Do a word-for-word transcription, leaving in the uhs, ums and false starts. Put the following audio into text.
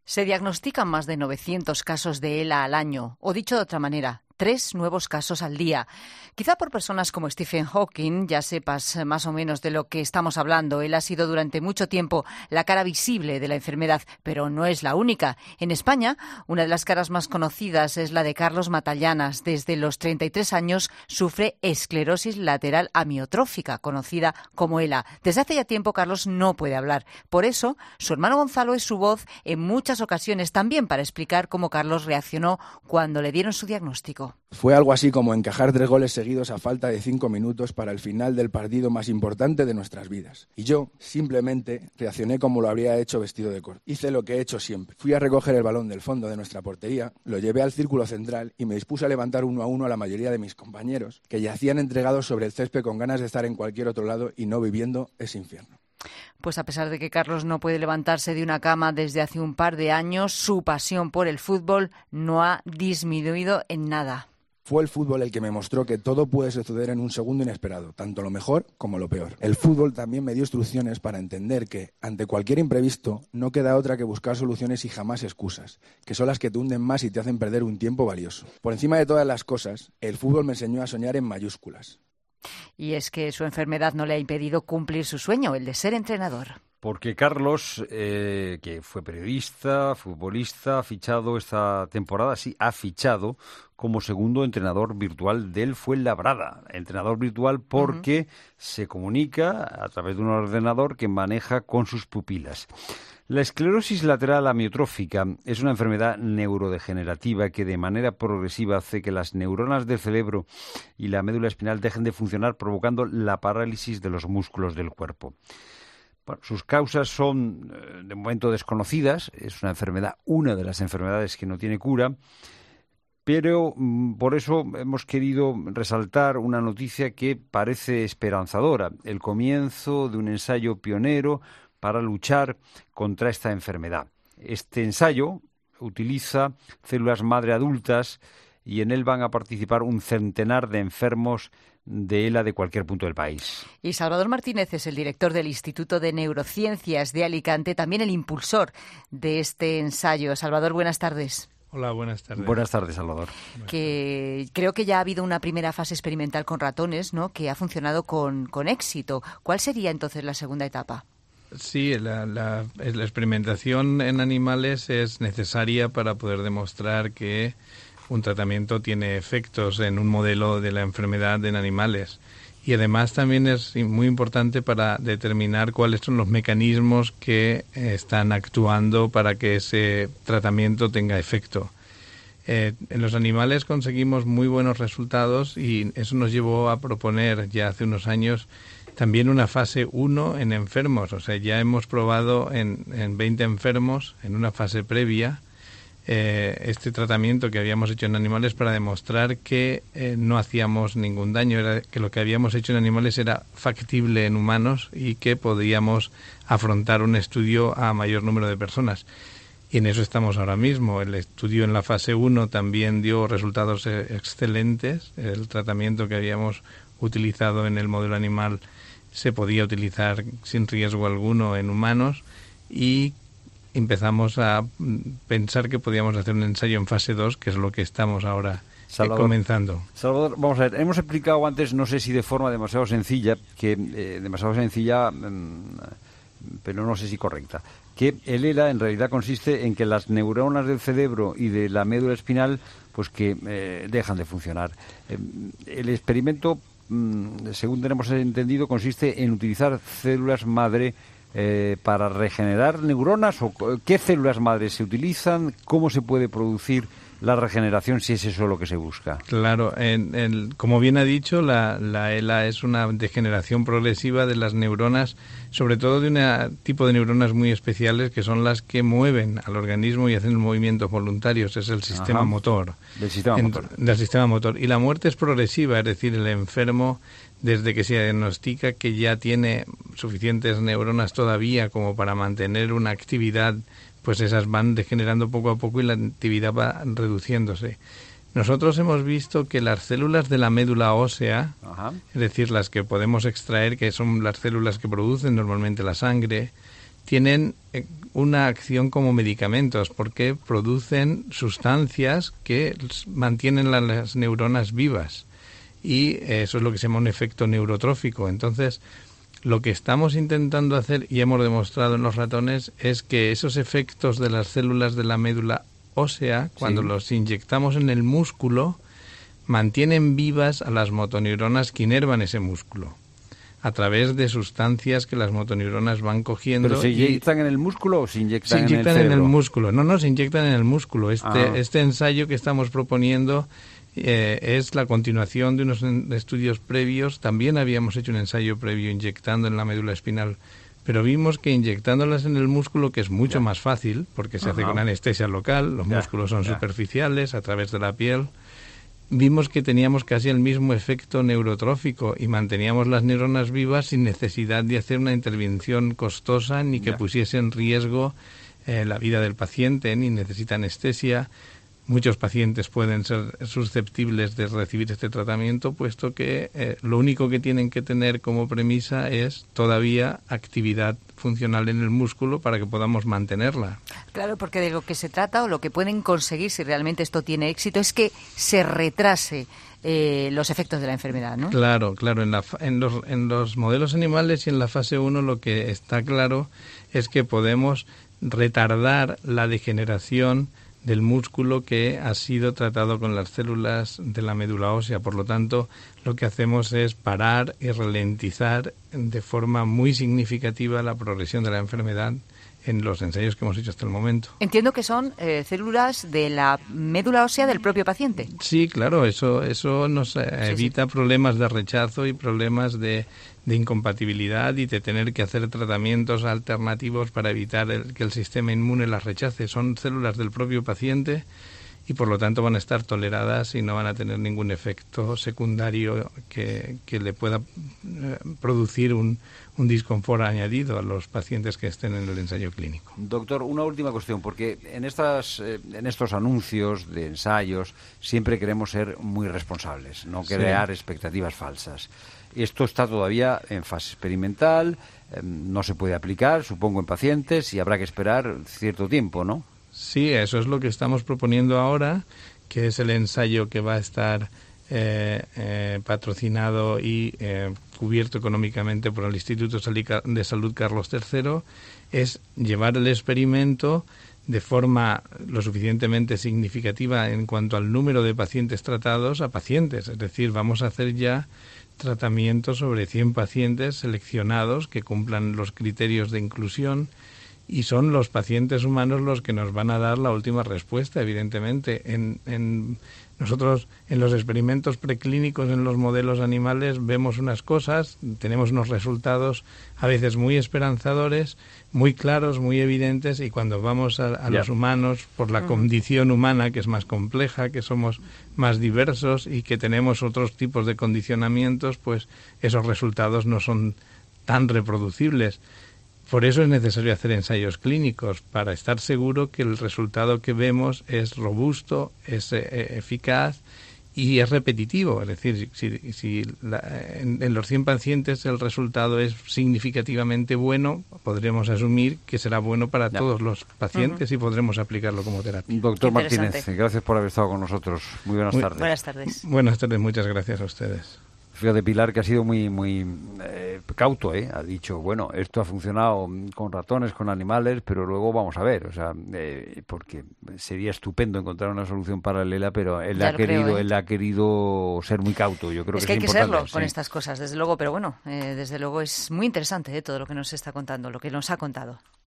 Se diagnostican más de novecientos casos de ELA al año, o dicho de otra manera, tres nuevos casos al día. Quizá por personas como Stephen Hawking ya sepas más o menos de lo que estamos hablando. Él ha sido durante mucho tiempo la cara visible de la enfermedad, pero no es la única. En España, una de las caras más conocidas es la de Carlos Matallanas. Desde los treinta y tres años sufre esclerosis lateral amiotrófica, conocida como ELA. Desde hace ya tiempo Carlos no puede hablar. Por eso, su hermano Gonzalo es su voz en muchas ocasiones, también para explicar cómo Carlos reaccionó cuando le dieron su diagnóstico. Fue algo así como encajar tres goles seguidos a falta de cinco minutos para el final del partido más importante de nuestras vidas. Y yo, simplemente, reaccioné como lo habría hecho vestido de corte. Hice lo que he hecho siempre. Fui a recoger el balón del fondo de nuestra portería, lo llevé al círculo central y me dispuse a levantar uno a uno a la mayoría de mis compañeros, que yacían entregados sobre el césped con ganas de estar en cualquier otro lado y no viviendo ese infierno. Pues a pesar de que Carlos no puede levantarse de una cama desde hace un par de años, su pasión por el fútbol no ha disminuido en nada. Fue el fútbol el que me mostró que todo puede suceder en un segundo inesperado, tanto lo mejor como lo peor. El fútbol también me dio instrucciones para entender que, ante cualquier imprevisto, no queda otra que buscar soluciones y jamás excusas, que son las que te hunden más y te hacen perder un tiempo valioso. Por encima de todas las cosas, el fútbol me enseñó a soñar en mayúsculas. Y es que su enfermedad no le ha impedido cumplir su sueño, el de ser entrenador. Porque Carlos, eh, que fue periodista, futbolista, ha fichado esta temporada, sí, ha fichado como segundo entrenador virtual del Fuenlabrada. Entrenador virtual porque uh-huh. se comunica a través de un ordenador que maneja con sus pupilas. La esclerosis lateral amiotrófica es una enfermedad neurodegenerativa que de manera progresiva hace que las neuronas del cerebro y la médula espinal dejen de funcionar, provocando la parálisis de los músculos del cuerpo. Bueno, sus causas son, eh, de momento, desconocidas. Es una enfermedad, una de las enfermedades que no tiene cura, pero mm, por eso hemos querido resaltar una noticia que parece esperanzadora, el comienzo de un ensayo pionero para luchar contra esta enfermedad. Este ensayo utiliza células madre adultas y en él van a participar un centenar de enfermos de ELA de cualquier punto del país. Y Salvador Martínez es el director del Instituto de Neurociencias de Alicante, también el impulsor de este ensayo. Salvador, buenas tardes. Hola, buenas tardes. Buenas tardes, Salvador. Que creo que ya ha habido una primera fase experimental con ratones, ¿no?, que ha funcionado con, con éxito. ¿Cuál sería entonces la segunda etapa? Sí, la, la, la experimentación en animales es necesaria para poder demostrar que un tratamiento tiene efectos en un modelo de la enfermedad en animales. Y además también es muy importante para determinar cuáles son los mecanismos que están actuando para que ese tratamiento tenga efecto. Eh, en los animales conseguimos muy buenos resultados y eso nos llevó a proponer ya hace unos años también una fase uno en enfermos. O sea, ya hemos probado en, en veinte enfermos en una fase previa eh, este tratamiento que habíamos hecho en animales para demostrar que eh, no hacíamos ningún daño, era que lo que habíamos hecho en animales era factible en humanos y que podíamos afrontar un estudio a mayor número de personas. Y en eso estamos ahora mismo. El estudio en la fase uno también dio resultados excelentes. El tratamiento que habíamos utilizado en el modelo animal se podía utilizar sin riesgo alguno en humanos y empezamos a pensar que podíamos hacer un ensayo en fase dos, que es lo que estamos ahora Salvador, comenzando. Salvador, vamos a ver, hemos explicado antes, no sé si de forma demasiado sencilla, que eh, demasiado sencilla, mmm, pero no sé si correcta, que el ELA en realidad consiste en que las neuronas del cerebro y de la médula espinal pues que eh, dejan de funcionar. Eh, el experimento, mmm, según tenemos entendido, consiste en utilizar células madre Eh, para regenerar neuronas, o qué células madres se utilizan, cómo se puede producir la regeneración si es eso lo que se busca. Claro, en, en, como bien ha dicho, la, la ELA es una degeneración progresiva de las neuronas, sobre todo de un tipo de neuronas muy especiales que son las que mueven al organismo y hacen movimientos voluntarios, es el sistema Ajá. motor. Del sistema en, motor. Del sistema motor. Y la muerte es progresiva, es decir, el enfermo, desde que se diagnostica que ya tiene suficientes neuronas todavía como para mantener una actividad, pues esas van degenerando poco a poco y la actividad va reduciéndose. Nosotros hemos visto que las células de la médula ósea, Ajá. es decir, las que podemos extraer, que son las células que producen normalmente la sangre, tienen una acción como medicamentos, porque producen sustancias que mantienen la, las neuronas vivas. Y eso es lo que se llama un efecto neurotrófico. Entonces, lo que estamos intentando hacer, y hemos demostrado en los ratones, es que esos efectos de las células de la médula ósea, cuando sí. los inyectamos en el músculo, mantienen vivas a las motoneuronas que inervan ese músculo, a través de sustancias que las motoneuronas van cogiendo. ¿Pero se inyectan y... en el músculo o se inyectan, se inyectan en el en cerebro? el músculo. No, no, se inyectan en el músculo. Este, ah. este ensayo que estamos proponiendo eh, es la continuación de unos estudios previos. También habíamos hecho un ensayo previo inyectando en la médula espinal, pero vimos que inyectándolas en el músculo, que es mucho ya. más fácil, porque se Ajá. hace con anestesia local, los ya. músculos son ya. superficiales, a través de la piel, vimos que teníamos casi el mismo efecto neurotrófico y manteníamos las neuronas vivas sin necesidad de hacer una intervención costosa ni que ya. pusiese en riesgo eh, la vida del paciente, ni necesita anestesia. Muchos pacientes pueden ser susceptibles de recibir este tratamiento, puesto que eh, lo único que tienen que tener como premisa es todavía actividad funcional en el músculo para que podamos mantenerla. Claro, porque de lo que se trata o lo que pueden conseguir, si realmente esto tiene éxito, es que se retrase eh, los efectos de la enfermedad, ¿no? Claro, claro. En, la, en, los, en los modelos animales y en la fase uno lo que está claro es que podemos retardar la degeneración del músculo que ha sido tratado con las células de la médula ósea. Por lo tanto, lo que hacemos es parar y ralentizar de forma muy significativa la progresión de la enfermedad en los ensayos que hemos hecho hasta el momento. Entiendo que son eh, células de la médula ósea del propio paciente. Sí, claro, eso eso nos eh, sí, evita sí. problemas de rechazo y problemas de, de incompatibilidad y de tener que hacer tratamientos alternativos para evitar el, que el sistema inmune las rechace. Son células del propio paciente y por lo tanto van a estar toleradas y no van a tener ningún efecto secundario que, que le pueda eh, producir un, un disconfort añadido a los pacientes que estén en el ensayo clínico. Doctor, una última cuestión, porque en, estas, eh, en estos anuncios de ensayos siempre queremos ser muy responsables, no crear sí. expectativas falsas. Esto está todavía en fase experimental, eh, no se puede aplicar, supongo, en pacientes y habrá que esperar cierto tiempo, ¿no? Sí, eso es lo que estamos proponiendo ahora, que es el ensayo que va a estar eh, eh, patrocinado y eh, cubierto económicamente por el Instituto de Salud Carlos tercero, es llevar el experimento de forma lo suficientemente significativa en cuanto al número de pacientes tratados a pacientes. Es decir, vamos a hacer ya tratamientos sobre cien pacientes seleccionados que cumplan los criterios de inclusión. Y son los pacientes humanos los que nos van a dar la última respuesta, evidentemente. En, en nosotros, en los experimentos preclínicos, en los modelos animales, vemos unas cosas, tenemos unos resultados a veces muy esperanzadores, muy claros, muy evidentes, y cuando vamos a, a los humanos, por la uh-huh. condición humana, que es más compleja, que somos más diversos y que tenemos otros tipos de condicionamientos, pues esos resultados no son tan reproducibles. Por eso es necesario hacer ensayos clínicos, para estar seguro que el resultado que vemos es robusto, es eh, eficaz y es repetitivo. Es decir, si, si la, en, en los cien pacientes el resultado es significativamente bueno, podremos asumir que será bueno para ya. todos los pacientes uh-huh. y podremos aplicarlo como terapia. Doctor Martínez, gracias por haber estado con nosotros. Muy buenas Muy, tardes. Buenas tardes. Buenas tardes, muchas gracias a ustedes. Fíjate, Pilar, que ha sido muy muy eh, cauto, ¿eh? Ha dicho, bueno, esto ha funcionado con ratones, con animales, pero luego vamos a ver, o sea, eh, porque sería estupendo encontrar una solución paralela, pero él ha querido creo, ¿eh? él ha querido ser muy cauto. Yo creo es que, que es hay importante, que serlo sí. con estas cosas, desde luego, pero bueno, eh, desde luego es muy interesante ¿eh? todo lo que nos está contando, lo que nos ha contado.